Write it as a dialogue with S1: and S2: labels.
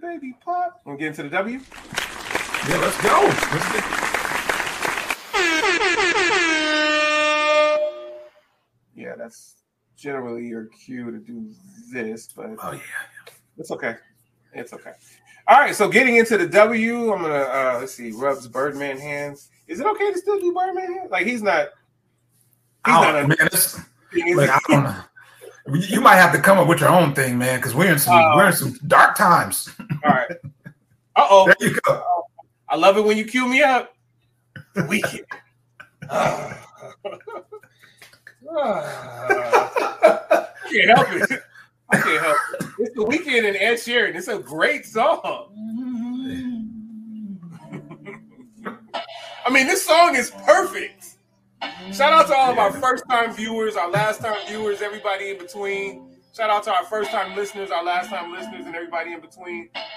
S1: baby pop. Want to get into the W?
S2: Yeah, let's go.
S1: Yeah, that's generally your cue to do this, but it's okay. It's okay. All right, so getting into the W, I'm gonna let's see, rubs Birdman hands. Is it okay to still do Birdman hands? Like he's not.
S2: I don't know. You might have to come up with your own thing, man, because we're in some dark times.
S1: All right. Uh-oh.
S2: There you go.
S1: I love it when you cue me up. The Weeknd. Can't help it. I can't help it. It's The Weeknd and Ed Sheeran. It's a great song. I mean, this song is perfect. Shout out to all of our first-time viewers, our last-time viewers, everybody in between. Shout out to our first-time listeners, our last-time listeners, and everybody in between.